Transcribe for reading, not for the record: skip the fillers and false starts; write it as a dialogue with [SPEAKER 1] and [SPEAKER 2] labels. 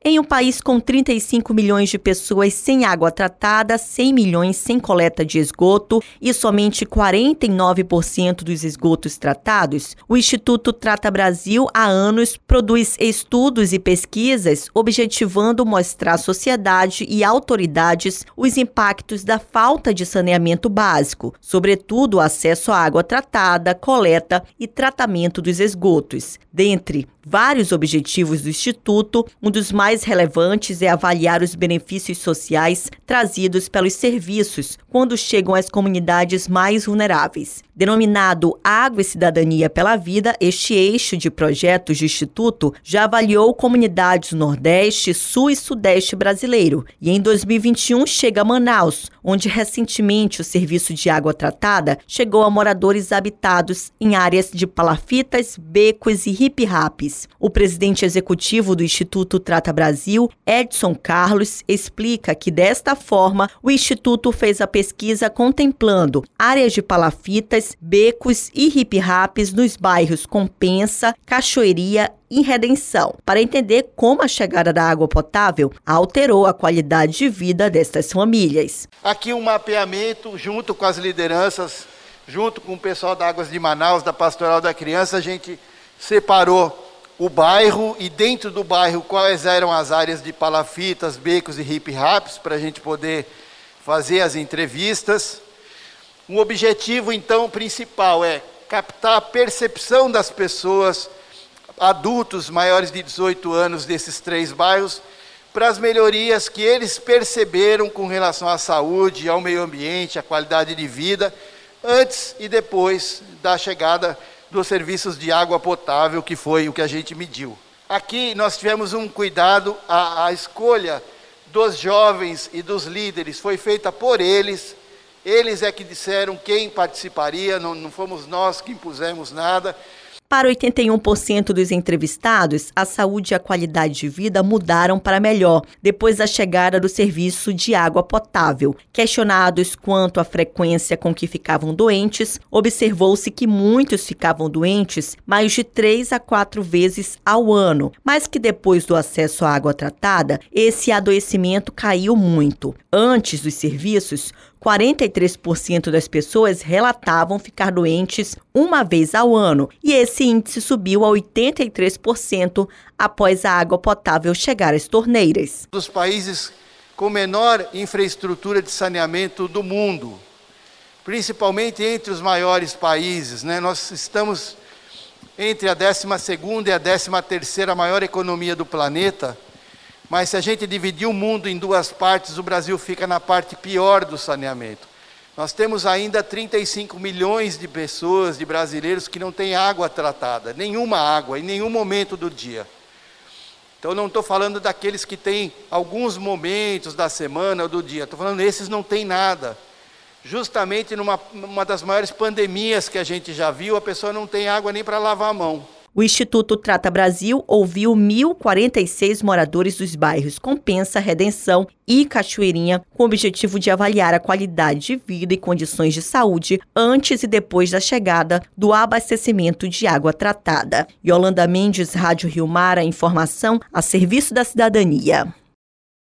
[SPEAKER 1] Em um país com 35 milhões de pessoas sem água tratada, 100 milhões sem coleta de esgoto e somente 49% dos esgotos tratados, o Instituto Trata Brasil há anos produz estudos e pesquisas objetivando mostrar à sociedade e autoridades os impactos da falta de saneamento básico, sobretudo o acesso à água tratada, coleta e tratamento dos esgotos. Dentre vários objetivos do Instituto, um dos mais relevantes é avaliar os benefícios sociais trazidos pelos serviços quando chegam às comunidades mais vulneráveis. Denominado Água e Cidadania pela Vida, este eixo de projetos do Instituto já avaliou comunidades do Nordeste, Sul e Sudeste brasileiro e em 2021 chega a Manaus, onde recentemente o serviço de água tratada chegou a moradores habitados em áreas de palafitas, becos e hip-raps. O presidente executivo do Instituto Trata Brasil, Edson Carlos, explica que desta forma o Instituto fez a pesquisa contemplando áreas de palafitas, becos e hip-raps nos bairros Compensa, Cachoeiria e Redenção, para entender como a chegada da água potável alterou a qualidade de vida destas famílias.
[SPEAKER 2] Aqui um mapeamento junto com as lideranças, junto com o pessoal da Águas de Manaus, da Pastoral da Criança, a gente separou o bairro e dentro do bairro quais eram as áreas de palafitas, becos e hip-raps para a gente poder fazer as entrevistas. O objetivo então principal é captar a percepção das pessoas, adultos maiores de 18 anos desses 3 bairros, para as melhorias que eles perceberam com relação à saúde, ao meio ambiente, à qualidade de vida, antes e depois da chegada dos serviços de água potável, que foi o que a gente mediu. Aqui nós tivemos um cuidado, a escolha dos jovens e dos líderes foi feita por eles é que disseram quem participaria, não fomos nós que impusemos nada.
[SPEAKER 1] Para 81% dos entrevistados, a saúde e a qualidade de vida mudaram para melhor depois da chegada do serviço de água potável. Questionados quanto à frequência com que ficavam doentes, observou-se que muitos ficavam doentes mais de 3 a 4 vezes ao ano, mas que depois do acesso à água tratada, esse adoecimento caiu muito. Antes dos serviços, 43% das pessoas relatavam ficar doentes uma vez ao ano e esse índice subiu a 83% após a água potável chegar às torneiras.
[SPEAKER 2] Dos países com menor infraestrutura de saneamento do mundo, principalmente entre os maiores países, nós estamos entre a 12ª e a 13ª maior economia do planeta. Mas se a gente dividir o mundo em 2 partes, o Brasil fica na parte pior do saneamento. Nós temos ainda 35 milhões de pessoas, de brasileiros, que não têm água tratada, nenhuma água, em nenhum momento do dia. Então não estou falando daqueles que têm alguns momentos da semana ou do dia, estou falando esses não têm nada. Justamente numa das maiores pandemias que a gente já viu, a pessoa não tem água nem para lavar a mão.
[SPEAKER 1] O Instituto Trata Brasil ouviu 1.046 moradores dos bairros Compensa, Redenção e Cachoeirinha, com o objetivo de avaliar a qualidade de vida e condições de saúde antes e depois da chegada do abastecimento de água tratada. Yolanda Mendes, Rádio Rio Mar, a informação a serviço da cidadania.